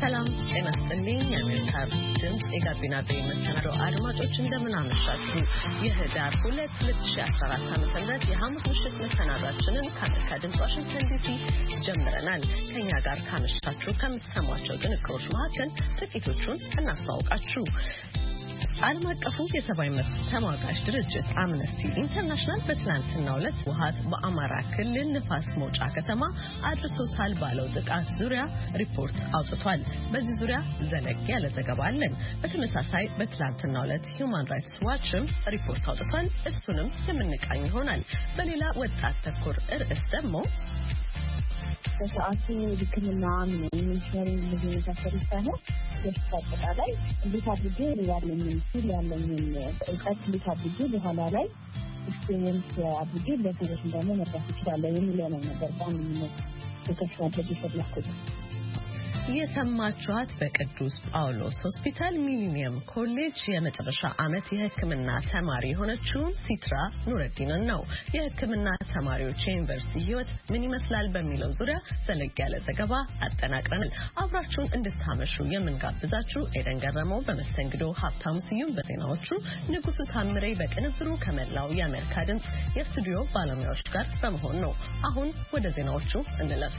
ሰላም ጤና ይስጥልኝ። የአሜሪካ ድምፅ የጋቢና መሰናዶ አድማጮች እንደምን አመሻችሁ። የህዳር 2 2014 ዓ.ም የሐሙስ ምሽት መሰናዷችንን ከአሜሪካ ድምፅ ዋሽንግተን ዲሲ ጀምረናል። ከኛ ጋር ካመሻችሁ ከምትሰሟቸው ጥንቅሮች መካከል ጥቂቶቹን እናስተዋውቃችሁ። ዓለም አቀፉ የሰብአዊ መብት ተሟጋች ድርጅት አምነስቲ ኢንተርናሽናል በትናንትናው ዕለት ህወሓት በአማራ ክልል ንፋስ መውጫ ከተማ አድርሶታል ባለው ጥቃት ዙሪያ ሪፖርት አውጥቷል። በዚህ ዙሪያ ዘለግ ያለ ዘገባ አለን። በተመሳሳይ በትናንትናው ዕለት ሂውማን ራይትስ ዋችም ሪፖርት አውጥቷል። እሱንም የምንቃኝ ይሆናል። በሌላ ወጣት ተኮር ርዕስ ደግሞ በሰዓቱ ሕክምና ሚኒስቴር እንደሚመሳሰል ሳይሆን በሽታ አጠቃላይ እንዴት አድርጌ ያለኝን እውቀት እንዴት አድርጌ በኋላ ላይ ኤክስፔሪየንስ አድርጌ ለሰዎች ደግሞ መርዳት ይችላለሁ የሚለው ነው ነገር በአንድነት ተከፋ አድርጌ ፈለኩት። የሰማችኋት በቅዱስ ጳውሎስ ሆስፒታል ሚሊኒየም ኮሌጅ የመጨረሻ ዓመት የሕክምና ተማሪ የሆነችውን ሲትራ ኑረዲንን ነው። የሕክምና ተማሪዎች የዩኒቨርሲቲ ህይወት ምን ይመስላል በሚለው ዙሪያ ዘለግ ያለ ዘገባ አጠናቅረናል። አብራችሁን እንድታመሹ የምንጋብዛችሁ ኤደን ገረመው በመስተንግዶ፣ ሀብታሙ ስዩም በዜናዎቹ፣ ንጉሱ ታምሬ በቅንብሩ ከመላው የአሜሪካ ድምፅ የስቱዲዮ ባለሙያዎች ጋር በመሆን ነው። አሁን ወደ ዜናዎቹ እንለፍ።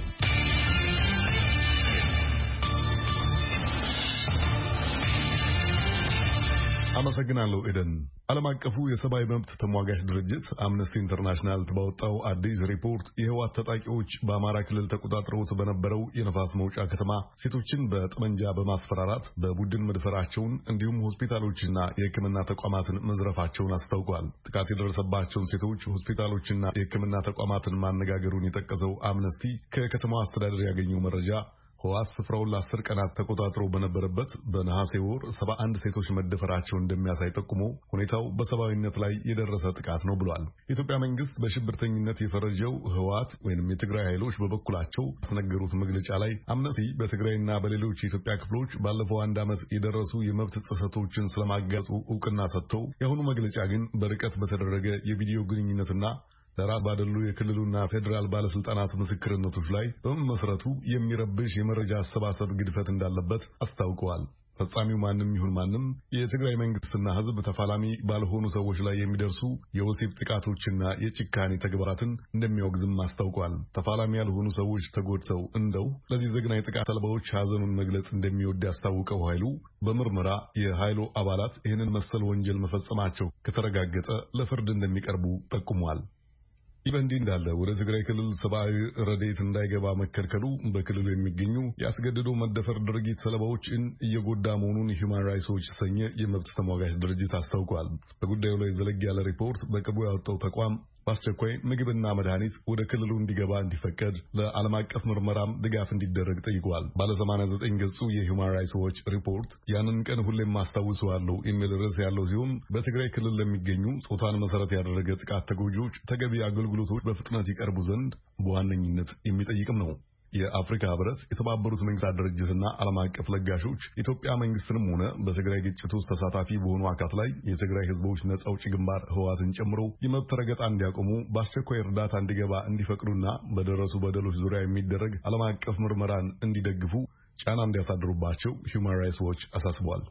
አመሰግናለሁ ኤደን። ዓለም አቀፉ የሰብአዊ መብት ተሟጋች ድርጅት አምነስቲ ኢንተርናሽናል ባወጣው አዲስ ሪፖርት የህወሓት ታጣቂዎች በአማራ ክልል ተቆጣጥረውት በነበረው የነፋስ መውጫ ከተማ ሴቶችን በጠመንጃ በማስፈራራት በቡድን መድፈራቸውን እንዲሁም ሆስፒታሎችና የሕክምና ተቋማትን መዝረፋቸውን አስታውቋል። ጥቃት የደረሰባቸውን ሴቶች ሆስፒታሎችና የሕክምና ተቋማትን ማነጋገሩን የጠቀሰው አምነስቲ ከከተማው አስተዳደር ያገኘው መረጃ ህወሓት ስፍራውን ለ10 ቀናት ተቆጣጥሮ በነበረበት በነሐሴ ወር 71 ሴቶች መደፈራቸውን እንደሚያሳይ ጠቁሞ ሁኔታው በሰብአዊነት ላይ የደረሰ ጥቃት ነው ብሏል። የኢትዮጵያ መንግስት በሽብርተኝነት የፈረጀው ህወሓት ወይንም የትግራይ ኃይሎች በበኩላቸው ያስነገሩት መግለጫ ላይ አምነስቲ በትግራይና በሌሎች የኢትዮጵያ ክፍሎች ባለፈው አንድ ዓመት የደረሱ የመብት ጥሰቶችን ስለማጋለጡ እውቅና ሰጥተው የአሁኑ መግለጫ ግን በርቀት በተደረገ የቪዲዮ ግንኙነትና ለራስ ባደሉ የክልሉና ፌዴራል ባለስልጣናት ምስክርነቶች ላይ በመመስረቱ የሚረብሽ የመረጃ አሰባሰብ ግድፈት እንዳለበት አስታውቀዋል። ፈጻሚው ማንም ይሁን ማንም የትግራይ መንግስትና ህዝብ ተፋላሚ ባልሆኑ ሰዎች ላይ የሚደርሱ የወሲብ ጥቃቶችና የጭካኔ ተግባራትን እንደሚያወግዝም አስታውቋል። ተፋላሚ ያልሆኑ ሰዎች ተጎድተው እንደው ለዚህ ዘግናኝ ጥቃት ሰለባዎች ሐዘኑን መግለጽ እንደሚወድ ያስታውቀው ኃይሉ በምርመራ የኃይሉ አባላት ይህንን መሰል ወንጀል መፈጸማቸው ከተረጋገጠ ለፍርድ እንደሚቀርቡ ጠቁሟል። ይህ በእንዲህ እንዳለ ወደ ትግራይ ክልል ሰብአዊ ረድኤት እንዳይገባ መከልከሉ በክልሉ የሚገኙ ያስገድዶ መደፈር ድርጊት ሰለባዎችን እየጎዳ መሆኑን ሂውማን ራይትስ ዎች የተሰኘ የመብት ተሟጋች ድርጅት አስታውቋል። በጉዳዩ ላይ ዘለግ ያለ ሪፖርት በቅርቡ ያወጣው ተቋም በአስቸኳይ ምግብና መድኃኒት ወደ ክልሉ እንዲገባ እንዲፈቀድ ለዓለም አቀፍ ምርመራም ድጋፍ እንዲደረግ ጠይቋል። ባለ 89 ገጹ የሂውማን ራይትስ ዎች ሪፖርት ያንን ቀን ሁሌም አስታውሰዋለሁ የሚል ርዕስ ያለው ሲሆን በትግራይ ክልል ለሚገኙ ጾታን መሰረት ያደረገ ጥቃት ተጎጂዎች ተገቢ አገልግሎቶች በፍጥነት ይቀርቡ ዘንድ በዋነኝነት የሚጠይቅም ነው። የአፍሪካ ህብረት፣ የተባበሩት መንግስታት ድርጅትና ዓለም አቀፍ ለጋሾች ኢትዮጵያ መንግስትንም ሆነ በትግራይ ግጭት ውስጥ ተሳታፊ በሆኑ አካላት ላይ የትግራይ ህዝቦች ነጻ አውጪ ግንባር ህወሓትን ጨምሮ የመብት ረገጣ እንዲያቆሙ በአስቸኳይ እርዳታ እንዲገባ እንዲፈቅዱና በደረሱ በደሎች ዙሪያ የሚደረግ ዓለም አቀፍ ምርመራን እንዲደግፉ ጫና እንዲያሳድሩባቸው ሂውማን ራይትስ ዎች አሳስቧል።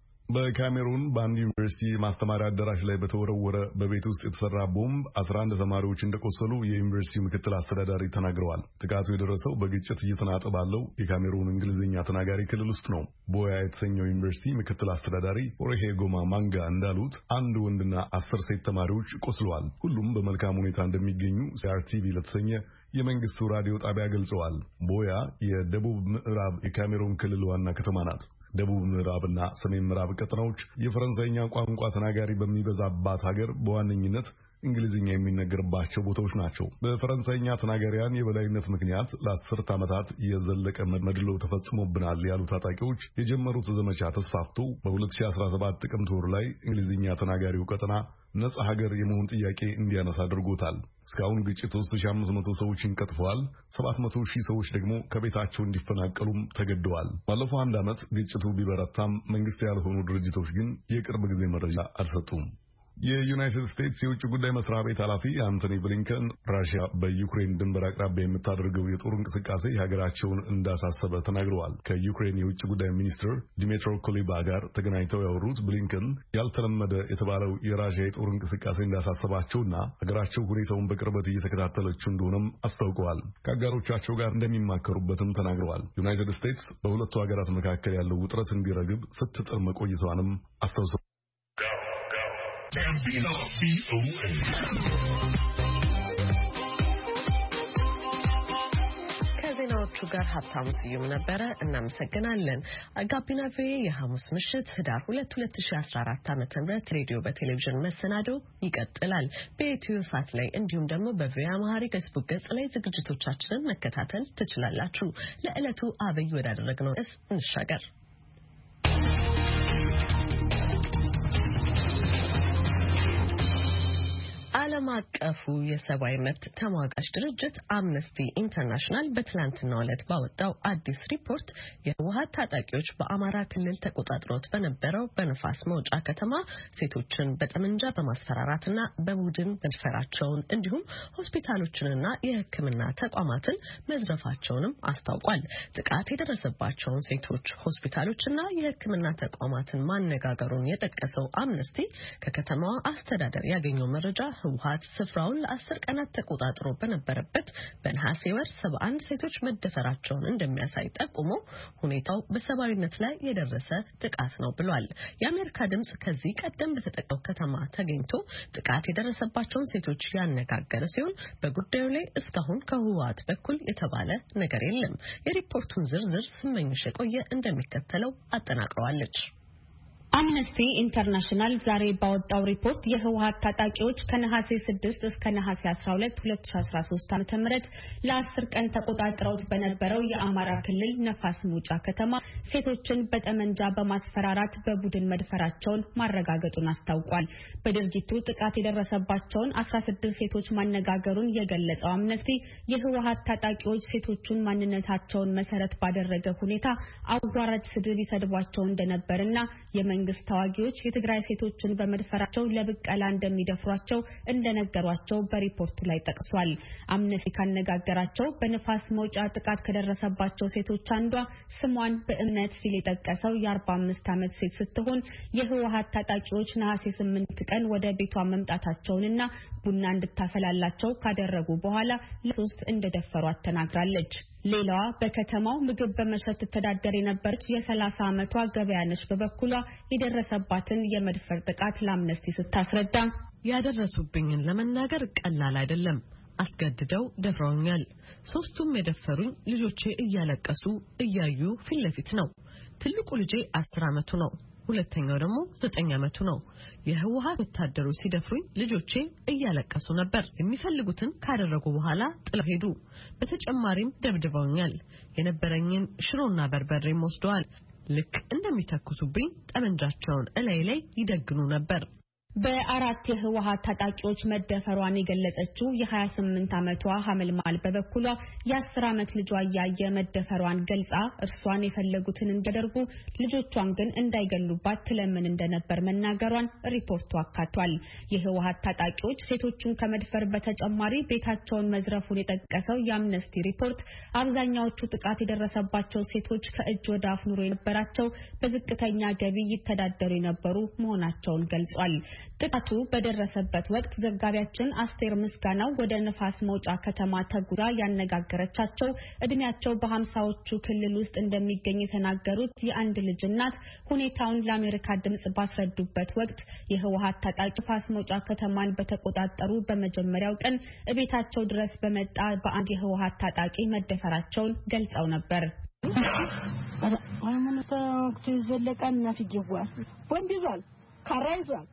በካሜሩን በአንድ ዩኒቨርሲቲ ማስተማሪያ አዳራሽ ላይ በተወረወረ በቤት ውስጥ የተሰራ ቦምብ 11 ተማሪዎች እንደቆሰሉ የዩኒቨርሲቲው ምክትል አስተዳዳሪ ተናግረዋል። ጥቃቱ የደረሰው በግጭት እየተናጠ ባለው የካሜሩን እንግሊዝኛ ተናጋሪ ክልል ውስጥ ነው። ቦያ የተሰኘው ዩኒቨርሲቲ ምክትል አስተዳዳሪ ኦሬሄ ጎማ ማንጋ እንዳሉት አንድ ወንድና 10 ሴት ተማሪዎች ቆስለዋል። ሁሉም በመልካም ሁኔታ እንደሚገኙ ሲአርቲቪ ለተሰኘ የመንግስቱ ራዲዮ ጣቢያ ገልጸዋል። ቦያ የደቡብ ምዕራብ የካሜሩን ክልል ዋና ከተማ ናት። ደቡብ ምዕራብና ሰሜን ምዕራብ ቀጠናዎች የፈረንሳይኛ ቋንቋ ተናጋሪ በሚበዛባት ሀገር በዋነኝነት እንግሊዝኛ የሚነገርባቸው ቦታዎች ናቸው። በፈረንሳይኛ ተናጋሪያን የበላይነት ምክንያት ለ10 ዓመታት የዘለቀ መድሎ ተፈጽሞብናል ያሉ ታጣቂዎች የጀመሩት ዘመቻ ተስፋፍቶ በ2017 ጥቅምት ወር ላይ እንግሊዝኛ ተናጋሪው ቀጠና ነጻ ሀገር የመሆን ጥያቄ እንዲያነሳ አድርጎታል። እስካሁን ግጭት 3500 ሰዎችን ቀጥፈዋል። 700,000 ሰዎች ደግሞ ከቤታቸው እንዲፈናቀሉም ተገደዋል። ባለፈው አንድ ዓመት ግጭቱ ቢበረታም መንግስት ያልሆኑ ድርጅቶች ግን የቅርብ ጊዜ መረጃ አልሰጡም። የዩናይትድ ስቴትስ የውጭ ጉዳይ መስሪያ ቤት ኃላፊ አንቶኒ ብሊንከን ራሽያ በዩክሬን ድንበር አቅራቢያ የምታደርገው የጦር እንቅስቃሴ ሀገራቸውን እንዳሳሰበ ተናግረዋል። ከዩክሬን የውጭ ጉዳይ ሚኒስትር ዲሚትሮ ኩሌባ ጋር ተገናኝተው ያወሩት ብሊንከን ያልተለመደ የተባለው የራሽያ የጦር እንቅስቃሴ እንዳሳሰባቸውና ሀገራቸው ሁኔታውን በቅርበት እየተከታተለችው እንደሆነም አስታውቀዋል። ከአጋሮቻቸው ጋር እንደሚማከሩበትም ተናግረዋል። ዩናይትድ ስቴትስ በሁለቱ ሀገራት መካከል ያለው ውጥረት እንዲረግብ ስትጥር መቆየቷንም አስታውሰዋል። ከዜናዎቹ ጋር ሀብታሙ ስዩም ነበረ። እናመሰግናለን። ጋቢና ቪኦኤ የሐሙስ ምሽት ህዳር 2 2014 ዓ.ም ሬዲዮ በቴሌቪዥን መሰናዶ ይቀጥላል። በኢትዮ ሳት ላይ እንዲሁም ደግሞ በቪኦኤ አማርኛ ፌስቡክ ገጽ ላይ ዝግጅቶቻችንን መከታተል ትችላላችሁ። ለዕለቱ አብይ ወዳደረግነው እንሻገር። ዓለም አቀፉ የሰብአዊ መብት ተሟጋች ድርጅት አምነስቲ ኢንተርናሽናል በትላንትናው ዕለት ባወጣው አዲስ ሪፖርት የህወሓት ታጣቂዎች በአማራ ክልል ተቆጣጥሮት በነበረው በንፋስ መውጫ ከተማ ሴቶችን በጠመንጃ በማስፈራራትና በቡድን መድፈራቸውን እንዲሁም ሆስፒታሎችንና የሕክምና ተቋማትን መዝረፋቸውንም አስታውቋል። ጥቃት የደረሰባቸውን ሴቶች ሆስፒታሎችና የሕክምና ተቋማትን ማነጋገሩን የጠቀሰው አምነስቲ ከከተማዋ አስተዳደር ያገኘው መረጃ ህወሓት ስፍራውን ለ10 ቀናት ተቆጣጥሮ በነበረበት በነሐሴ ወር 71 ሴቶች መደፈራቸውን እንደሚያሳይ ጠቁሞ ሁኔታው በሰብአዊነት ላይ የደረሰ ጥቃት ነው ብሏል። የአሜሪካ ድምጽ ከዚህ ቀደም በተጠቀው ከተማ ተገኝቶ ጥቃት የደረሰባቸውን ሴቶች ያነጋገረ ሲሆን በጉዳዩ ላይ እስካሁን ከህወሓት በኩል የተባለ ነገር የለም። የሪፖርቱን ዝርዝር ስመኝሽ የቆየ እንደሚከተለው አጠናቅረዋለች። አምነስቲ ኢንተርናሽናል ዛሬ ባወጣው ሪፖርት የህወሓት ታጣቂዎች ከነሐሴ 6 እስከ ነሐሴ 12 2013 ዓ.ም ለ10 ቀን ተቆጣጥረውት በነበረው የአማራ ክልል ነፋስ መውጫ ከተማ ሴቶችን በጠመንጃ በማስፈራራት በቡድን መድፈራቸውን ማረጋገጡን አስታውቋል። በድርጊቱ ጥቃት የደረሰባቸውን 16 ሴቶች ማነጋገሩን የገለጸው አምነስቲ የህወሓት ታጣቂዎች ሴቶቹን ማንነታቸውን መሰረት ባደረገ ሁኔታ አዋራጅ ስድብ ይሰድቧቸው እንደነበርና መንግስት ተዋጊዎች የትግራይ ሴቶችን በመድፈራቸው ለብቀላ እንደሚደፍሯቸው እንደነገሯቸው በሪፖርቱ ላይ ጠቅሷል። አምነስቲ ካነጋገራቸው በንፋስ መውጫ ጥቃት ከደረሰባቸው ሴቶች አንዷ ስሟን በእምነት ሲል የጠቀሰው የ45 ዓመት ሴት ስትሆን የህወሓት ታጣቂዎች ነሐሴ 8 ቀን ወደ ቤቷ መምጣታቸውንና ቡና እንድታፈላላቸው ካደረጉ በኋላ ለሶስት እንደደፈሯት ተናግራለች። ሌላዋ በከተማው ምግብ በመሸጥ ተዳደር የነበረች የ30 ዓመቷ ገበያነሽ በበኩሏ የደረሰባትን የመድፈር ጥቃት ለአምነስቲ ስታስረዳ ያደረሱብኝን ለመናገር ቀላል አይደለም። አስገድደው ደፍረውኛል። ሶስቱም የደፈሩኝ ልጆቼ እያለቀሱ እያዩ ፊት ለፊት ነው። ትልቁ ልጄ 10 ዓመቱ ነው። ሁለተኛው ደግሞ 9 ዓመቱ ነው። የህወሓት ወታደሮች ሲደፍሩኝ ልጆቼ እያለቀሱ ነበር። የሚፈልጉትን ካደረጉ በኋላ ጥለው ሄዱ። በተጨማሪም ደብድበውኛል። የነበረኝን ሽሮና በርበሬም ወስደዋል። ልክ እንደሚተኩሱብኝ ጠመንጃቸውን እላይ ላይ ይደግኑ ነበር። በአራት የህወሓት ታጣቂዎች መደፈሯን የገለጸችው የ28 ዓመቷ ሐመልማል በበኩሏ የ10 ዓመት ልጇ ያየ መደፈሯን ገልጻ እርሷን የፈለጉትን እንዲያደርጉ ልጆቿን ግን እንዳይገሉባት ትለምን እንደነበር መናገሯን ሪፖርቱ አካቷል። የህወሓት ታጣቂዎች ሴቶቹን ከመድፈር በተጨማሪ ቤታቸውን መዝረፉን የጠቀሰው የአምነስቲ ሪፖርት አብዛኛዎቹ ጥቃት የደረሰባቸው ሴቶች ከእጅ ወደ አፍ ኑሮ የነበራቸው በዝቅተኛ ገቢ ይተዳደሩ የነበሩ መሆናቸውን ገልጿል። ጥቃቱ በደረሰበት ወቅት ዘጋቢያችን አስቴር ምስጋናው ወደ ንፋስ መውጫ ከተማ ተጉዛ ያነጋገረቻቸው እድሜያቸው በ50ዎቹ ክልል ውስጥ እንደሚገኝ የተናገሩት የአንድ ልጅ እናት ሁኔታውን ለአሜሪካ ድምጽ ባስረዱበት ወቅት የህወሓት ታጣቂ ንፋስ መውጫ ከተማን በተቆጣጠሩ በመጀመሪያው ቀን እቤታቸው ድረስ በመጣ በአንድ የህወሓት ታጣቂ መደፈራቸውን ገልጸው ነበር። ካራ ይዟል፣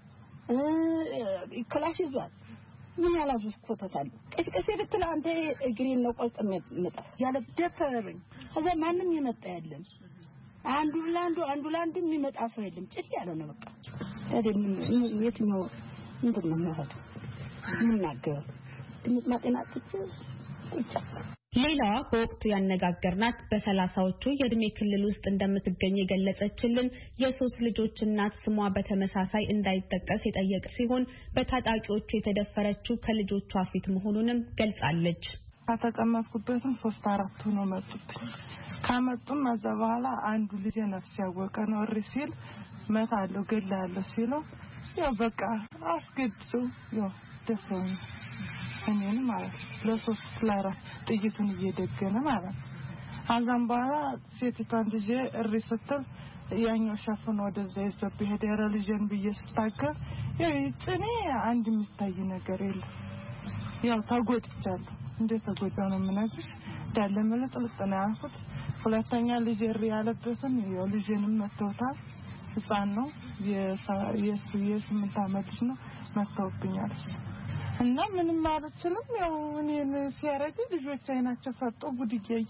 ክላሽ ይዟል። ምን ያላዙስ ኮተታሉ ቀስቀስ ብትል አንተ እግሬን ነው ቆልጥም መጣ ያለ ደፈረኝ። ከዛ ማንንም ይመጣ የለም። አንዱ ላንዱ የሚመጣ ሰው የለም። ጭል ያለ ነው በቃ። ታዲያ የትኛው ምንድነው ማለት ምን ናገር ድምጽ ማጤናጥች ቁጫ ሌላዋ በወቅቱ ያነጋገርናት በ30ዎቹ የእድሜ ክልል ውስጥ እንደምትገኝ የገለጸችልን የሶስት ልጆች እናት ስሟ በተመሳሳይ እንዳይጠቀስ የጠየቀች ሲሆን በታጣቂዎቹ የተደፈረችው ከልጆቿ ፊት መሆኑንም ገልጻለች። ከተቀመጥኩበትም 3-4 ሆኖ መጡብኝ። ካመጡም ከዛ በኋላ አንዱ ልጅ ነፍስ ያወቀ ነው ሲል መታለው ገላለሁ ሲለው ያው በቃ አስገድዶ ያው ደፍሮኝ እኔን ማለት ለ3-4 ጥይቱን እየደገነ ማለት አዛም በኋላ ሴቷን ልጅ ስትል ያኛው ሸፍኖ ወደዛ ይዞብ ሄደረ ልጅን በየስታገር ጭኔ አንድ የሚታይ ነገር የለም። ያው ተጎድቻለሁ። እንዴት ተጎዳው ነው የምነግርሽ እንዳለ መለጥልጥና ያልኩት። ሁለተኛ ልጅ ያለበትን ያው ልጅንም መተውታል። ህፃን ነው የ8 ዓመት ነው መተውብኛል እና ምንም አልችልም። ያው እኔን ሲያረግ ልጆች አይናቸው ፈጦ ጉድዬ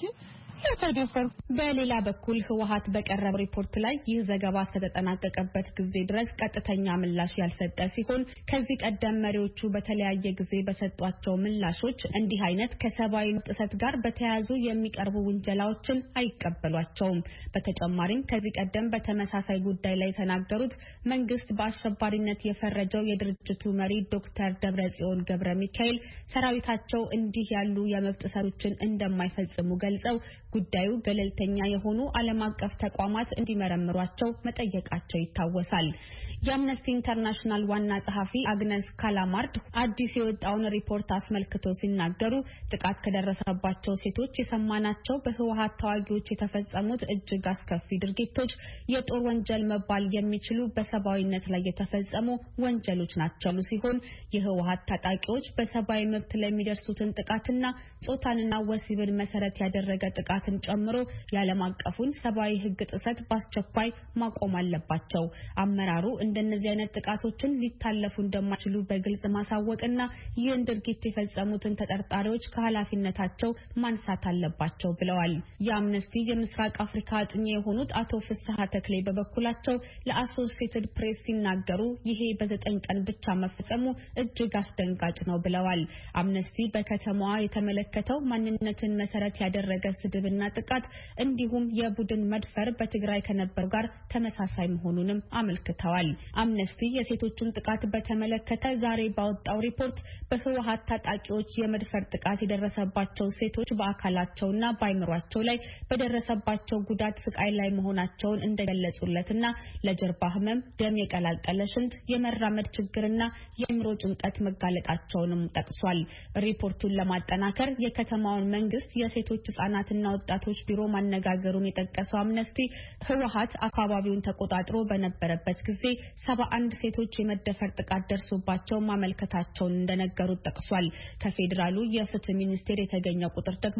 ተደፈር። በሌላ በኩል ህወሓት በቀረበው ሪፖርት ላይ ይህ ዘገባ ስለተጠናቀቀበት ጊዜ ድረስ ቀጥተኛ ምላሽ ያልሰጠ ሲሆን ከዚህ ቀደም መሪዎቹ በተለያየ ጊዜ በሰጧቸው ምላሾች እንዲህ አይነት ከሰብአዊ ጥሰት ጋር በተያያዙ የሚቀርቡ ውንጀላዎችን አይቀበሏቸውም። በተጨማሪም ከዚህ ቀደም በተመሳሳይ ጉዳይ ላይ የተናገሩት መንግስት በአሸባሪነት የፈረጀው የድርጅቱ መሪ ዶክተር ደብረጽዮን ገብረ ሚካኤል ሰራዊታቸው እንዲህ ያሉ የመብት ጥሰቶችን እንደማይፈጽሙ ገልጸው ጉዳዩ ገለልተኛ የሆኑ ዓለም አቀፍ ተቋማት እንዲመረምሯቸው መጠየቃቸው ይታወሳል። የአምነስቲ ኢንተርናሽናል ዋና ጸሐፊ አግነስ ካላማርድ አዲስ የወጣውን ሪፖርት አስመልክቶ ሲናገሩ ጥቃት ከደረሰባቸው ሴቶች የሰማናቸው በህወሓት ተዋጊዎች የተፈጸሙት እጅግ አስከፊ ድርጊቶች የጦር ወንጀል መባል የሚችሉ በሰብአዊነት ላይ የተፈጸሙ ወንጀሎች ናቸው ሲሆን የህወሓት ታጣቂዎች በሰብአዊ መብት ላይ የሚደርሱትን ጥቃትና ጾታንና ወሲብን መሰረት ያደረገ ጥቃትን ጨምሮ የዓለም አቀፉን ሰብአዊ ህግ ጥሰት በአስቸኳይ ማቆም አለባቸው። አመራሩ እንደነዚህ አይነት ጥቃቶችን ሊታለፉ እንደማይችሉ በግልጽ ማሳወቅና ይህን ድርጊት የፈጸሙትን ተጠርጣሪዎች ከኃላፊነታቸው ማንሳት አለባቸው ብለዋል። የአምነስቲ የምስራቅ አፍሪካ አጥኚ የሆኑት አቶ ፍስሐ ተክሌ በበኩላቸው ለአሶሲኤትድ ፕሬስ ሲናገሩ ይሄ በ9 ቀን ብቻ መፈጸሙ እጅግ አስደንጋጭ ነው ብለዋል። አምነስቲ በከተማዋ የተመለከተው ማንነትን መሰረት ያደረገ ስድብና ጥቃት እንዲሁም የቡድን መድፈር በትግራይ ከነበረው ጋር ተመሳሳይ መሆኑንም አመልክተዋል። አምነስቲ የሴቶችን ጥቃት በተመለከተ ዛሬ ባወጣው ሪፖርት በህወሓት ታጣቂዎች የመድፈር ጥቃት የደረሰባቸው ሴቶች በአካላቸውና በአይምሯቸው ላይ በደረሰባቸው ጉዳት ስቃይ ላይ መሆናቸውን እንደገለጹለትና ለጀርባ ህመም፣ ደም የቀላቀለ ሽንት፣ የመራመድ ችግርና የአይምሮ ጭንቀት መጋለጣቸውንም ጠቅሷል። ሪፖርቱን ለማጠናከር የከተማውን መንግስት የሴቶች ህጻናትና ወጣቶች ቢሮ ማነጋገሩን የጠቀሰው አምነስቲ ህወሓት አካባቢውን ተቆጣጥሮ በነበረበት ጊዜ 71 ሴቶች የመደፈር ጥቃት ደርሶባቸው ማመልከታቸውን እንደነገሩት ጠቅሷል። ከፌዴራሉ የፍትህ ሚኒስቴር የተገኘው ቁጥር ደግሞ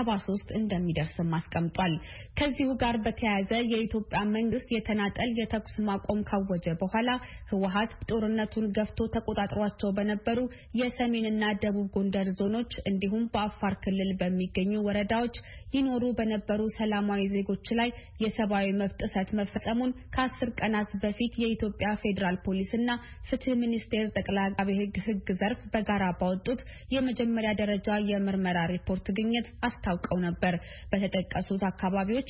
73 እንደሚደርስም አስቀምጧል። ከዚሁ ጋር በተያያዘ የኢትዮጵያ መንግስት የተናጠል የተኩስ ማቆም ካወጀ በኋላ ህወሓት ጦርነቱን ገፍቶ ተቆጣጥሯቸው በነበሩ የሰሜንና ደቡብ ጎንደር ዞኖች እንዲሁም በአፋር ክልል በሚገኙ ወረዳዎች ይኖሩ በነበሩ ሰላማዊ ዜጎች ላይ የሰብአዊ መብት ጥሰት መፈጸሙን ከ10 ቀናት በፊት የኢትዮጵያ ፌዴራል ፖሊስና ፍትህ ሚኒስቴር ጠቅላይ አቃቤ ህግ ዘርፍ በጋራ ባወጡት የመጀመሪያ ደረጃ የምርመራ ሪፖርት ግኝት አስታውቀው ነበር። በተጠቀሱት አካባቢዎች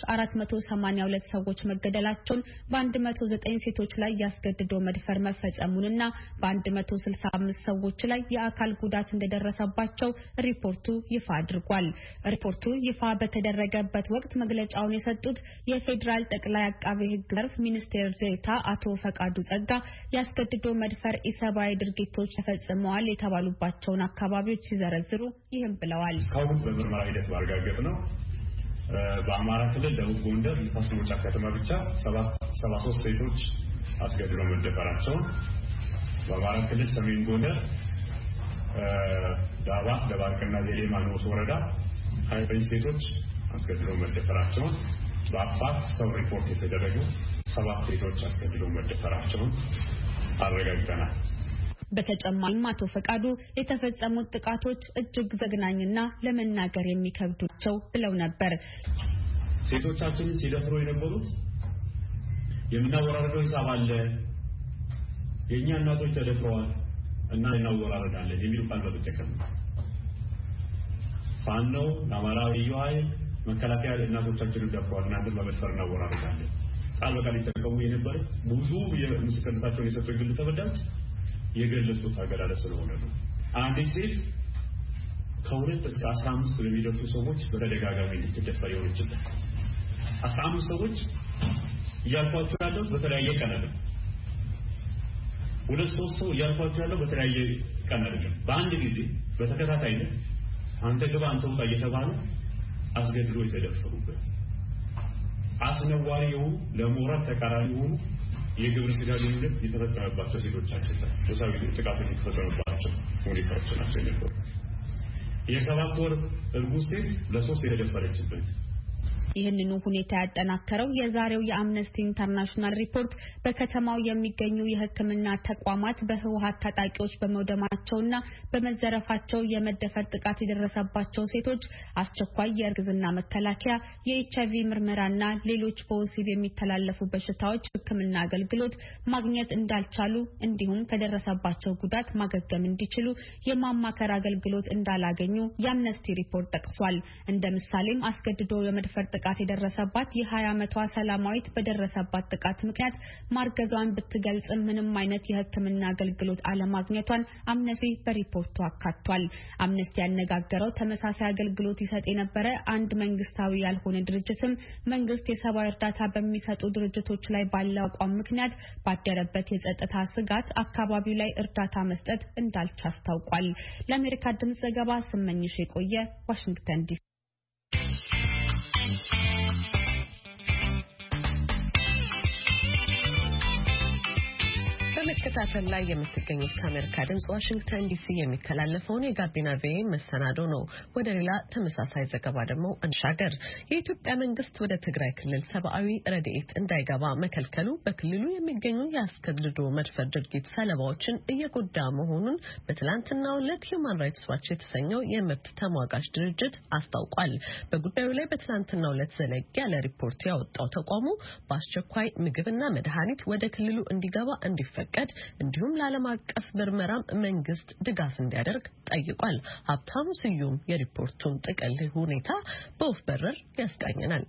482 ሰዎች መገደላቸውን፣ በ109 ሴቶች ላይ ያስገድዶ መድፈር መፈጸሙንና በ165 ሰዎች ላይ የአካል ጉዳት እንደደረሰባቸው ሪፖርቱ ይፋ አድርጓል። ሪፖርቱ ይፋ በተደረገበት ወቅት መግለጫውን የሰጡት የፌዴራል ጠቅላይ አቃቤ ህግ ዘርፍ ሚኒስቴር ዴኤታ አቶ ፈቃዱ ጸጋ ያስገድዶ መድፈር ኢሰብአዊ ድርጊቶች ተፈጽመዋል የተባሉባቸውን አካባቢዎች ሲዘረዝሩ ይህም ብለዋል። እስካሁን በምርመራ ሂደት ማረጋገጥ ነው በአማራ ክልል ደቡብ ጎንደር ንፋስ መውጫ ከተማ ብቻ 73 ሴቶች አስገድዶ መደፈራቸውን፣ በአማራ ክልል ሰሜን ጎንደር ዳባት ደባርቅና ዜሌማ ንዑስ ወረዳ 29 ሴቶች አስገድዶ መደፈራቸውን፣ በአፋር ሰው ሪፖርት የተደረጉ 7 ሴቶች አስገድዶ መደፈራቸውን አረጋግጠናል። በተጨማሪም አቶ ፈቃዱ የተፈጸሙት ጥቃቶች እጅግ ዘግናኝና ለመናገር የሚከብዱ ናቸው ብለው ነበር። ሴቶቻችንን ሲደፍሩ የነበሩት የምናወራረደው ሂሳብ አለ፣ የኛ እናቶች ተደፍረዋል እና እናወራረዳለን የሚሉ ቃል በመጠቀም ፋኖ አማራ ልዩ ኃይል መከላከያ እናቶቻችንን ደፍረዋል እናንተ በመድፈር እናወራረዳለን ቃል በቃል ይተከሙ የነበረ ብዙ የምስክርነታቸውን የሰጡ ግል ተበዳች የገለጹት አገላለጽ ስለሆነ ነው። አንዲት ሴት ከሁለት እስከ 15 ለሚደርሱ ሰዎች በተደጋጋሚ እንድትደፈር የሆነችበት 15 ሰዎች እያልኳቸው ያለው በተለያየ ቀን አይደለም። ሁለት ሶስት ሰው እያልኳቸው ያለው በተለያየ ቀን አይደለም። በአንድ ጊዜ በተከታታይነት አንተ ግባ አንተ ውጣ እየተባለ አስገድዶ የተደፈሩበት አስነዋሪ የሆኑ ለሞራል ተቃራኒ የሆኑ የግብረ ስጋ ግንኙነት የተፈጸመባቸው ሴቶቻችን ወሳቢ ጥቃቶች የተፈጸመባቸው ሁኔታዎች ናቸው የነበሩ። የሰባት ወር እርጉዝ ሴት ለሶስት የተደፈረችበት ይህንኑ ሁኔታ ያጠናከረው የዛሬው የአምነስቲ ኢንተርናሽናል ሪፖርት በከተማው የሚገኙ የሕክምና ተቋማት በህወሓት ታጣቂዎች በመውደማቸውና በመዘረፋቸው የመደፈር ጥቃት የደረሰባቸው ሴቶች አስቸኳይ የእርግዝና መከላከያ፣ የኤችአይቪ ምርመራና ሌሎች በወሲብ የሚተላለፉ በሽታዎች ሕክምና አገልግሎት ማግኘት እንዳልቻሉ እንዲሁም ከደረሰባቸው ጉዳት ማገገም እንዲችሉ የማማከር አገልግሎት እንዳላገኙ የአምነስቲ ሪፖርት ጠቅሷል። እንደ ምሳሌም አስገድዶ የመድፈር ጥቃት የደረሰባት የ20 ዓመቷ ሰላማዊት በደረሰባት ጥቃት ምክንያት ማርገዟን ብትገልጽ ምንም አይነት የሕክምና አገልግሎት አለማግኘቷን አምነስቲ በሪፖርቱ አካቷል። አምነስቲ ያነጋገረው ተመሳሳይ አገልግሎት ይሰጥ የነበረ አንድ መንግስታዊ ያልሆነ ድርጅትም መንግስት የሰብአዊ እርዳታ በሚሰጡ ድርጅቶች ላይ ባለው አቋም ምክንያት ባደረበት የጸጥታ ስጋት አካባቢው ላይ እርዳታ መስጠት እንዳልቻለ አስታውቋል። ለአሜሪካ ድምጽ ዘገባ ስመኝሽ የቆየ ዋሽንግተን ዲሲ። በመከታተል ላይ የምትገኙት ከአሜሪካ ድምጽ ዋሽንግተን ዲሲ የሚተላለፈውን የጋቢና ቪኦኤ መሰናዶ ነው። ወደ ሌላ ተመሳሳይ ዘገባ ደግሞ እንሻገር። የኢትዮጵያ መንግስት ወደ ትግራይ ክልል ሰብአዊ ረድኤት እንዳይገባ መከልከሉ በክልሉ የሚገኙ የአስገድዶ መድፈር ድርጊት ሰለባዎችን እየጎዳ መሆኑን በትላንትናው ዕለት ሂውማን ራይትስ ዋች የተሰኘው የመብት ተሟጋች ድርጅት አስታውቋል። በጉዳዩ ላይ በትላንትናው ዕለት ዘለግ ያለ ሪፖርት ያወጣው ተቋሙ በአስቸኳይ ምግብና መድኃኒት ወደ ክልሉ እንዲገባ እንዲፈቀድ እንዲሁም ለዓለም አቀፍ ምርመራም መንግስት ድጋፍ እንዲያደርግ ጠይቋል። ሀብታሙ ስዩም የሪፖርቱን ጥቅል ሁኔታ በወፍ በረር ያስቃኘናል።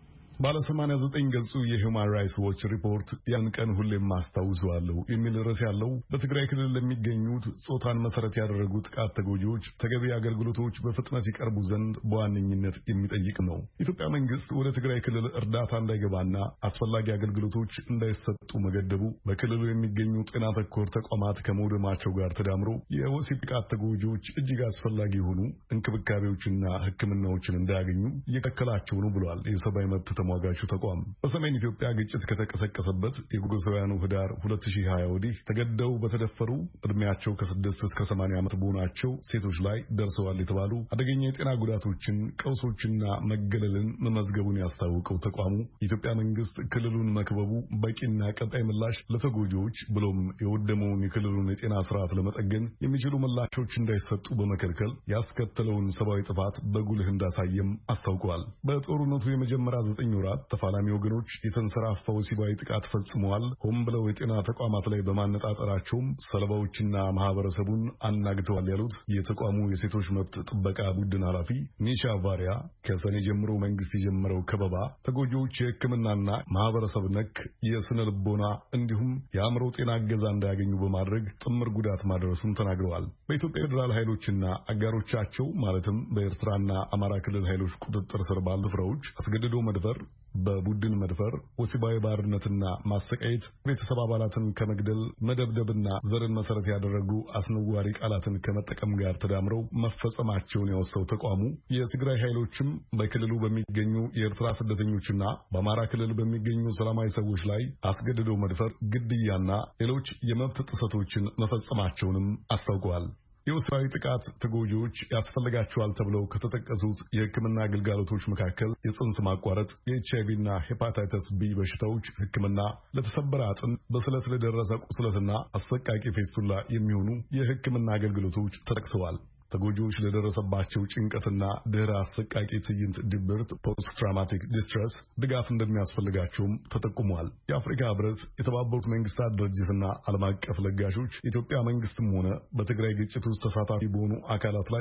ባለ 89 ገጹ የሂውማን ራይትስ ዎች ሪፖርት ያን ቀን ሁሌም ማስታውሰዋለሁ የሚል ርዕስ ያለው በትግራይ ክልል ለሚገኙት ጾታን መሰረት ያደረጉ ጥቃት ተጎጂዎች ተገቢ አገልግሎቶች በፍጥነት ይቀርቡ ዘንድ በዋነኝነት የሚጠይቅ ነው። ኢትዮጵያ መንግስት ወደ ትግራይ ክልል እርዳታ እንዳይገባና አስፈላጊ አገልግሎቶች እንዳይሰጡ መገደቡ በክልሉ የሚገኙ ጤና ተኮር ተቋማት ከመውደማቸው ጋር ተዳምሮ የወሲብ ጥቃት ተጎጂዎች እጅግ አስፈላጊ የሆኑ እንክብካቤዎችና ሕክምናዎችን እንዳያገኙ እየከለከላቸው ነው ብሏል የሰብአዊ መብት ተሟጋቹ ተቋም። በሰሜን ኢትዮጵያ ግጭት ከተቀሰቀሰበት የጎርጎሳውያኑ ህዳር 2020 ወዲህ ተገደው በተደፈሩ እድሜያቸው ከ6 እስከ 80 ዓመት በሆናቸው ሴቶች ላይ ደርሰዋል የተባሉ አደገኛ የጤና ጉዳቶችን፣ ቀውሶችና መገለልን መመዝገቡን ያስታወቀው ተቋሙ የኢትዮጵያ መንግስት ክልሉን መክበቡ በቂና ቀጣይ ምላሽ ለተጎጂዎች ብሎም የወደመውን የክልሉን የጤና ስርዓት ለመጠገን የሚችሉ ምላሾች እንዳይሰጡ በመከልከል ያስከተለውን ሰብአዊ ጥፋት በጉልህ እንዳሳየም አስታውቀዋል። በጦርነቱ የመጀመሪያ 9 ወራት ተፋላሚ ወገኖች የተንሰራፋ ወሲባዊ ጥቃት ፈጽመዋል። ሆን ብለው የጤና ተቋማት ላይ በማነጣጠራቸውም ሰለባዎችና ማህበረሰቡን አናግተዋል ያሉት የተቋሙ የሴቶች መብት ጥበቃ ቡድን ኃላፊ ኒሻ ቫሪያ ከሰኔ ጀምሮ መንግስት የጀመረው ከበባ ተጎጂዎች የሕክምናና ማህበረሰብ ነክ የስነ ልቦና እንዲሁም የአእምሮ ጤና እገዛ እንዳያገኙ በማድረግ ጥምር ጉዳት ማድረሱን ተናግረዋል። በኢትዮጵያ ፌዴራል ኃይሎችና አጋሮቻቸው ማለትም በኤርትራና አማራ ክልል ኃይሎች ቁጥጥር ስር ባሉ ስፍራዎች አስገድዶ መድፈር፣ በቡድን መድፈር፣ ወሲባዊ ባርነትና ማሰቃየት፣ ቤተሰብ አባላትን ከመግደል መደብደብና ዘርን መሰረት ያደረጉ አስነዋሪ ቃላትን ከመጠቀም ጋር ተዳምረው መፈጸማቸውን ያወሳው ተቋሙ የትግራይ ኃይሎችም በክልሉ በሚገኙ የኤርትራ ስደተኞችና በአማራ ክልል በሚገኙ ሰላማዊ ሰዎች ላይ አስገድዶ መድፈር፣ ግድያና ሌሎች የመብት ጥሰቶችን መፈጸማቸውንም አስታውቀዋል። የወሲባዊ ጥቃት ተጎጂዎች ያስፈልጋቸዋል ተብለው ከተጠቀሱት የሕክምና አገልግሎቶች መካከል የጽንስ ማቋረጥ፣ የኤችአይቪና ሄፓታይተስ ቢ በሽታዎች ሕክምና፣ ለተሰበረ አጥንት፣ በስለት ለደረሰ ቁስለትና አሰቃቂ ፌስቱላ የሚሆኑ የሕክምና አገልግሎቶች ተጠቅሰዋል። ተጎጂዎች ለደረሰባቸው ጭንቀትና ድህረ አሰቃቂ ትዕይንት ድብርት ፖስት ትራውማቲክ ዲስትረስ ድጋፍ እንደሚያስፈልጋቸውም ተጠቁሟል። የአፍሪካ ህብረት፣ የተባበሩት መንግስታት ድርጅትና ዓለም አቀፍ ለጋሾች የኢትዮጵያ መንግስትም ሆነ በትግራይ ግጭት ውስጥ ተሳታፊ በሆኑ አካላት ላይ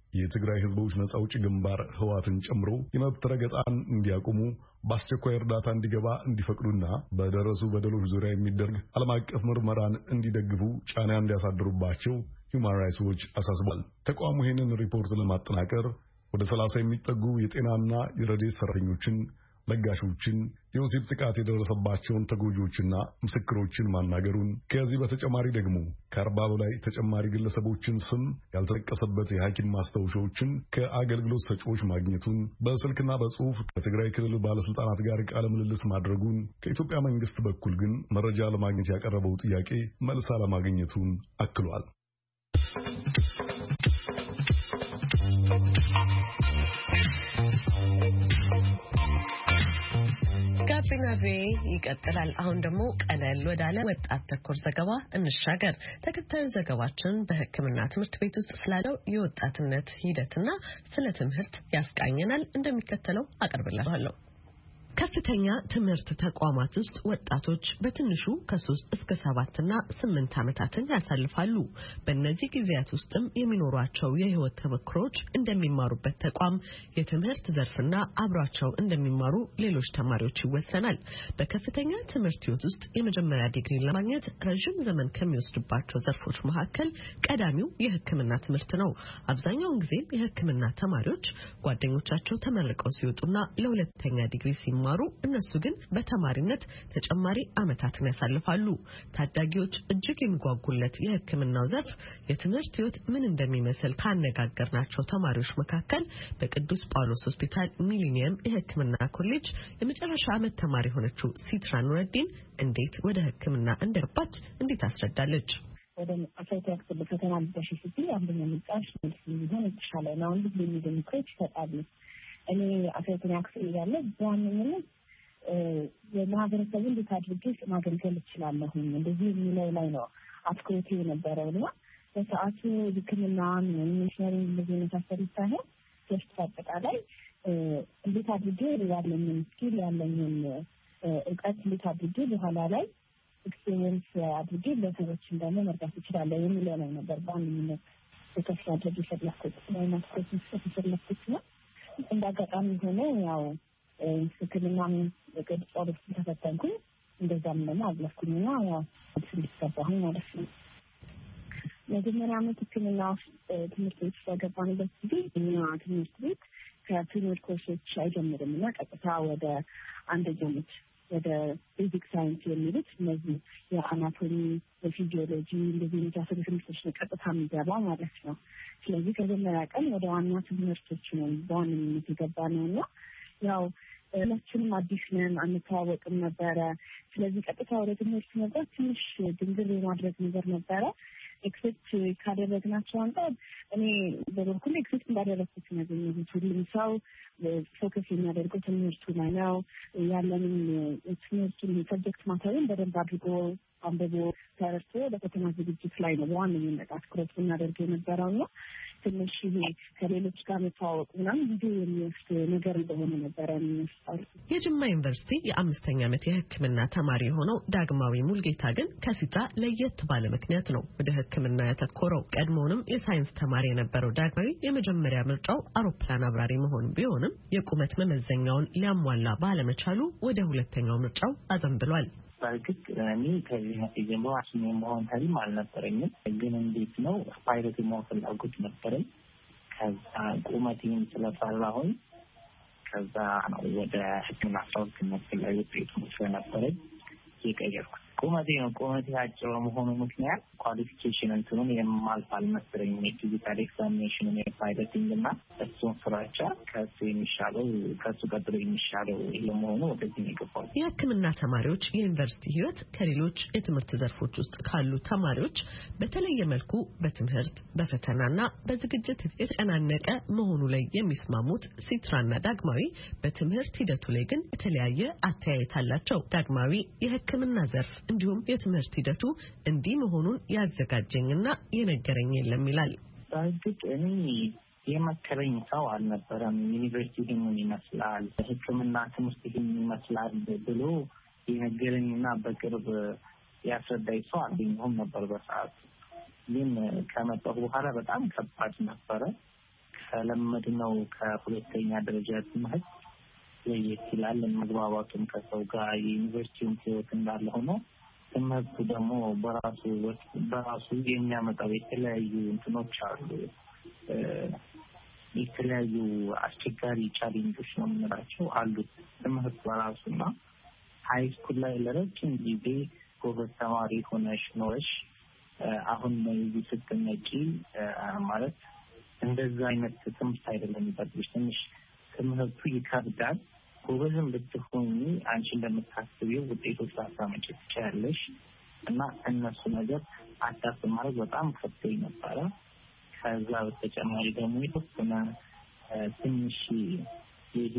የትግራይ ህዝቦች ነጻ አውጪ ግንባር ህወሓትን ጨምሮ የመብት ረገጣን እንዲያቆሙ በአስቸኳይ እርዳታ እንዲገባ እንዲፈቅዱና በደረሱ በደሎች ዙሪያ የሚደረግ ዓለም አቀፍ ምርመራን እንዲደግፉ ጫና እንዲያሳድሩባቸው ሁማን ራይትስ ዎች አሳስቧል። ተቋሙ ይህንን ሪፖርት ለማጠናቀር ወደ 30 የሚጠጉ የጤናና የረድኤት ሰራተኞችን፣ ለጋሾችን፣ የወሲብ ጥቃት የደረሰባቸውን ተጎጂዎችና ምስክሮችን ማናገሩን ከዚህ በተጨማሪ ደግሞ ከ40 በላይ ተጨማሪ ግለሰቦችን ስም ያልተጠቀሰበት የሐኪም ማስታወሻዎችን ከአገልግሎት ሰጪዎች ማግኘቱን በስልክና በጽሑፍ ከትግራይ ክልል ባለስልጣናት ጋር ቃለ ምልልስ ማድረጉን ከኢትዮጵያ መንግስት በኩል ግን መረጃ ለማግኘት ያቀረበው ጥያቄ መልስ አለማግኘቱን አክሏል። ጋቢና ቪኦኤ ይቀጥላል። አሁን ደግሞ ቀለል ወዳለ ወጣት ተኮር ዘገባ እንሻገር። ተከታዩ ዘገባችን በሕክምና ትምህርት ቤት ውስጥ ስላለው የወጣትነት ሂደትና ስለ ትምህርት ያስቃኘናል። እንደሚከተለው አቀርብላችኋለሁ። ከፍተኛ ትምህርት ተቋማት ውስጥ ወጣቶች በትንሹ ከ3 እስከ 7 እና 8 ዓመታትን ያሳልፋሉ። በእነዚህ ጊዜያት ውስጥም የሚኖሯቸው የህይወት ተሞክሮች እንደሚማሩበት ተቋም የትምህርት ዘርፍና አብሯቸው እንደሚማሩ ሌሎች ተማሪዎች ይወሰናል። በከፍተኛ ትምህርት ህይወት ውስጥ የመጀመሪያ ዲግሪን ለማግኘት ረጅም ዘመን ከሚወስዱባቸው ዘርፎች መካከል ቀዳሚው የሕክምና ትምህርት ነው። አብዛኛውን ጊዜ የሕክምና ተማሪዎች ጓደኞቻቸው ተመርቀው ሲወጡና ለሁለተኛ ዲግሪ ሲማሩ እነሱ ግን በተማሪነት ተጨማሪ ዓመታትን ያሳልፋሉ። ታዳጊዎች እጅግ የሚጓጉለት የሕክምናው ዘርፍ የትምህርት ህይወት ምን እንደሚመስል ካነጋገርናቸው ተማሪዎች መካከል በቅዱስ ጳውሎስ ሆስፒታል ሚሊኒየም የሕክምና ኮሌጅ የመጨረሻ ዓመት ተማሪ ሆነችው ሲትራ ኑረዲን እንዴት ወደ ሕክምና እንደገባች እንዴት አስረዳለች። ወደ አፍሪካ ክፍል ፈተና በሽፍቲ አንደኛ ምጣሽ ሊሆን ይችላል ነው እንዴ የሚደምኩት ይፈጣል። እኔ አፍሪካ ክፍል ያለ በዋነኝነት የማህበረሰቡን እንዴት አድርጌ ማገልገል እችላለሁ እንደዚህ የሚለው ላይ ነው አትኩሮቴ የነበረውና በሰዓቱ ሕክምና ሚሽነሪ እንደዚህ መሳሰል ሳይሆን ጀስት አጠቃላይ እንዴት አድርጌ ያለኝን ስኪል ያለኝን እውቀት እንዴት አድርጌ በኋላ ላይ ኤክስፒሪየንስ አድርጌ ለሰዎችን ደግሞ መርዳት እችላለሁ የሚለው ላይ ነበር በዋነኝነት ተከታታይ የፈለኩት ነው። እንዳጋጣሚ ሆነ ያው ሕክምና ቅዱስ ጳውሎስ ተፈተንኩኝ። እንደዛም ደግሞ አለፍኩኝና ያው እንድትገባሁኝ ማለት ነው። መጀመሪያ ዓመት ሕክምና ትምህርት ቤት ተገባንበት ጊዜ እኛ ትምህርት ቤት ከፕሪሚየር ኮርሶች አይጀምርም እና ቀጥታ ወደ አንደኛ ዓመት ወደ ቤዚክ ሳይንስ የሚሉት እነዚህ የአናቶሚ፣ የፊዚዮሎጂ እንደዚህ የመሳሰሉ ትምህርቶች ነው ቀጥታ የሚገባ ማለት ነው። ስለዚህ ከመጀመሪያ ቀን ወደ ዋና ትምህርቶች ነው በዋነኝነት የገባ ነው እና ያው ሁላችንም አዲስ ነን፣ አንተዋወቅም ነበረ። ስለዚህ ቀጥታ ወደ ትምህርት መግባት ትንሽ ድንግር የማድረግ ነገር ነበረ። ኤክሴፕት ካደረግናቸው አንጻር እኔ በበኩሌ ኤክሴፕት እንዳደረግኩት ነገር ነው። ሁሉም ሰው ፎከስ የሚያደርገው ትምህርቱ ላይ ነው። ያለንን ትምህርቱን ሰብጀክት ማተሪያል በደንብ አድርጎ አንብቦ ተረድቶ ለፈተና ዝግጅት ላይ ነው በዋነኝነት አትኩረት ብናደርግ የነበረው ነው። ትንሽ ይሄ ከሌሎች ጋር መተዋወቅ ምናምን ጊዜ የሚወስድ ነገር እንደሆነ ነበረ የሚመስለው። የጅማ ዩኒቨርሲቲ የ5ኛ ዓመት የሕክምና ተማሪ የሆነው ዳግማዊ ሙልጌታ ግን ከሲትራ ለየት ባለ ምክንያት ነው ወደ ሕክምና ያተኮረው። ቀድሞውንም የሳይንስ ተማሪ የነበረው ዳግማዊ የመጀመሪያ ምርጫው አውሮፕላን አብራሪ መሆን ቢሆንም የቁመት መመዘኛውን ሊያሟላ ባለመቻሉ ወደ ሁለተኛው ምርጫው አዘንብሏል። በእርግጥ እኔ ከዚህ ጀምሮ አስሜ መሆን ታሪም አልነበረኝም። ግን እንዴት ነው ፓይለት መሆን ፍላጎት ነበረኝ። ከዛ ቁመቴን ስለፈራሁኝ ከዛ ነው ወደ ሕክምና ሳውንት ላይ ውጤቱ ስለነበረኝ የቀየርኩት። ቁመቴ አጭር በመሆኑ ምክንያት ኳሊፊኬሽን እንትኑን የማልፍ አልመሰለኝም። የፊዚካል ኤግዛሚኔሽን የፓይለቲንግ እና እሱን ፍራቻ ከሱ ቀጥሎ የሚሻለው ለመሆኑ ወደዚህ ነው የገባሁት። የሕክምና ተማሪዎች የዩኒቨርሲቲ ህይወት ከሌሎች የትምህርት ዘርፎች ውስጥ ካሉ ተማሪዎች በተለየ መልኩ በትምህርት በፈተናና በዝግጅት የተጨናነቀ መሆኑ ላይ የሚስማሙት ሲትራና ዳግማዊ በትምህርት ሂደቱ ላይ ግን የተለያየ አተያየት አላቸው። ዳግማዊ የሕክምና ዘርፍ እንዲሁም የትምህርት ሂደቱ እንዲህ መሆኑን ያዘጋጀኝና የነገረኝ የለም ይላል። በእርግጥ እኔ የመከረኝ ሰው አልነበረም። ዩኒቨርሲቲ ይህንን ይመስላል፣ ሕክምና ትምህርት ይህንን ይመስላል ብሎ የነገረኝና በቅርብ ያስረዳኝ ሰው አልነበረም ነበር በሰዓቱ። ግን ከመጣሁ በኋላ በጣም ከባድ ነበረ። ከለመድነው ከሁለተኛ ደረጃ ትምህርት ለየት ይላል። መግባባቱም ከሰው ጋር የዩኒቨርሲቲውን ህይወት እንዳለ ሆኖ ትምህርቱ ደግሞ በራሱ የሚያመጣው የተለያዩ እንትኖች አሉ። የተለያዩ አስቸጋሪ ቻሌንጆች ነው የምንላቸው አሉት ትምህርት በራሱና ሃይ ስኩል ላይ ለረጅም ጊዜ ጎበዝ ተማሪ ሆነሽ ኖረሽ አሁን እዚህ ስትመጪ ማለት እንደዛ አይነት ትምህርት አይደለም የሚጠብቅሽ። ትንሽ ትምህርቱ ይከብዳል። ጎበዝም ብትሆኚ አንቺ እንደምታስቢው ውጤቶች ላታመጪ ትችያለሽ እና እነሱ ነገር አዳፕት ማድረግ በጣም ከብዶኝ ነበረ። ከዛ በተጨማሪ ደግሞ የተወሰነ ትንሽ ይሄ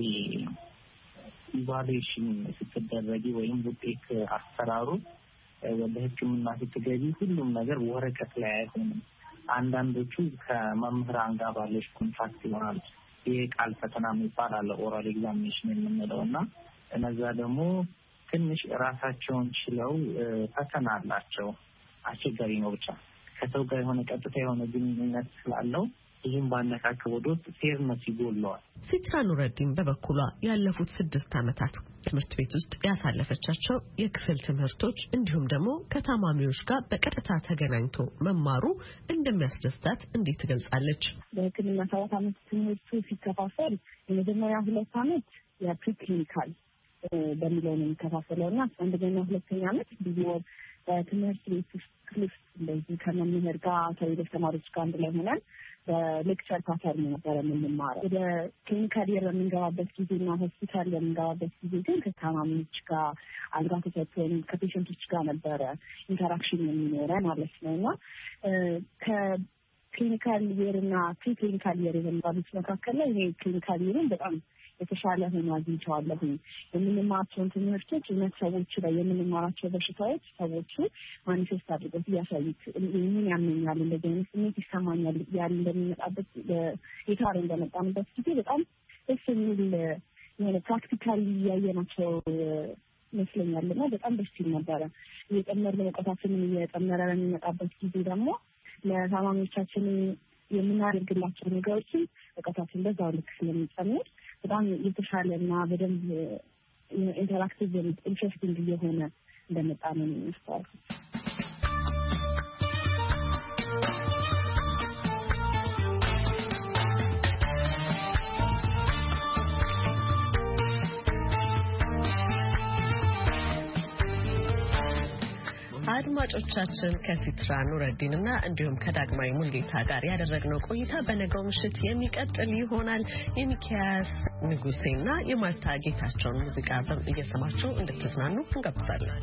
ኢቫሉዌሽን ስትደረጊ ወይም ውጤት አሰራሩ ወደ ሕክምና ስትገቢ ሁሉም ነገር ወረቀት ላይ አይሆንም። አንዳንዶቹ ከመምህራን ጋር ባለሽ ኮንታክት ይሆናል። ይሄ ቃል ፈተና የሚባል አለ ኦራል ኤግዛሚኔሽን የምንለው እና እነዛ ደግሞ ትንሽ ራሳቸውን ችለው ፈተና አላቸው። አስቸጋሪ ነው። ብቻ ከሰው ጋር የሆነ ቀጥታ የሆነ ግንኙነት ስላለው ይህም ባነካከው ወደ ፌርነስ ይጎለዋል። ሲትራ ኑረዲን በበኩሏ ያለፉት 6 ዓመታት ትምህርት ቤት ውስጥ ያሳለፈቻቸው የክፍል ትምህርቶች እንዲሁም ደግሞ ከታማሚዎች ጋር በቀጥታ ተገናኝቶ መማሩ እንደሚያስደስታት እንዴት ትገልጻለች። በሕክምና 7 ዓመት ትምህርቱ ሲከፋፈል የመጀመሪያ 2 ዓመት የፕሪክሊኒካል በሚለው ነው የሚከፋፈለውና አንደኛ 2ኛ ዓመት ብዙ በትምህርት ቤት ውስጥ ክፍል እንደዚህ ከመምህር ጋር ከሌሎች ተማሪዎች ጋር አንድ ላይ ሆነን በሌክቸር ፓተርን ነበር የምንማረው። ወደ ክሊኒካል የር በምንገባበት ጊዜና ሆስፒታል በምንገባበት ጊዜ ግን ከታማሚዎች ጋር አልጋ ተሰጥቶን ከፔሸንቶች ጋር ነበረ ኢንተራክሽን የሚኖረ ማለት ነው እና ከክሊኒካል የርና ፕሪ ክሊኒካል የር የሚባሉት መካከል ላይ እኔ ክሊኒካል የርን በጣም የተሻለ ሆኖ አግኝቼዋለሁ። የምንማራቸውን ትምህርቶች እውነት ሰዎች ላይ የምንማራቸው በሽታዎች ሰዎቹ ማኒፌስት አድርገው እያሳዩት ምን ያመኛል እንደዚህ አይነት ስሜት ይሰማኛል ያል እንደሚመጣበት የታረ እንደመጣንበት ጊዜ በጣም ደስ የሚል የሆነ ፕራክቲካሊ ያየናቸው ይመስለኛል እና በጣም ደስ ይል ነበረ። እየጨመርን እውቀታችንን እየጨመረ በሚመጣበት ጊዜ ደግሞ ለታማሚዎቻችን የምናደርግላቸው ነገሮችን እውቀታችን በዛው ልክ ስለሚጨምር በጣም የተሻለ እና በደንብ ኢንተራክቲቭ ኢንትረስቲንግ እየሆነ እንደመጣ ነው የሚመስለው። አድማጮቻችን ከሲትራ ኑረዲን እና እንዲሁም ከዳግማዊ ሙልጌታ ጋር ያደረግነው ቆይታ በነገው ምሽት የሚቀጥል ይሆናል። የሚኪያስ ንጉሴና የማርታ ጌታቸውን ሙዚቃ እየሰማችሁ እንድትዝናኑ እንጋብዛለን።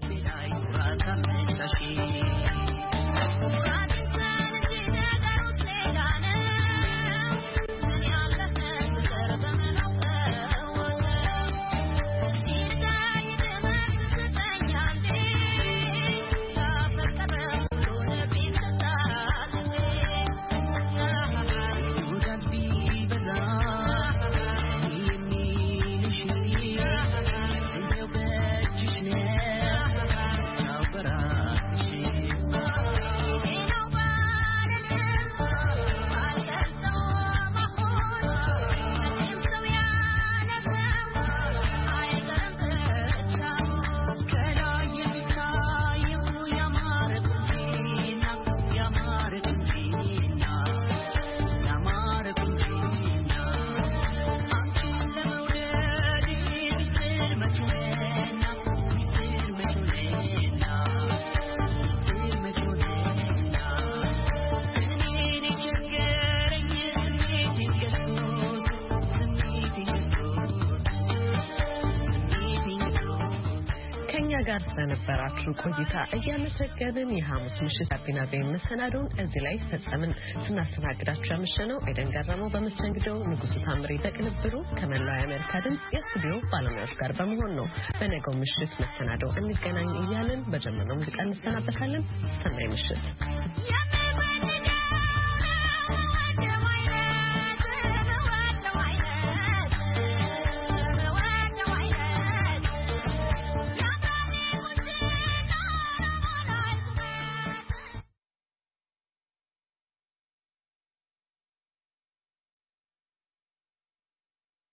ጋር ስለነበራችሁ ቆይታ እያመሰገንን የሐሙስ ምሽት ጋቢና መሰናዶውን እዚህ ላይ ፈጸምን። ስናስተናግዳችሁ ያመሸነው ኤደን ገረመው በመስተንግዶው፣ ንጉሱ ታምሬ በቅንብሩ ከመላው የአሜሪካ ድምፅ የስቱዲዮ ባለሙያዎች ጋር በመሆን ነው። በነገው ምሽት መሰናዶው እንገናኝ እያልን በጀመረው ሙዚቃ እንሰናበታለን። ሰናይ ምሽት።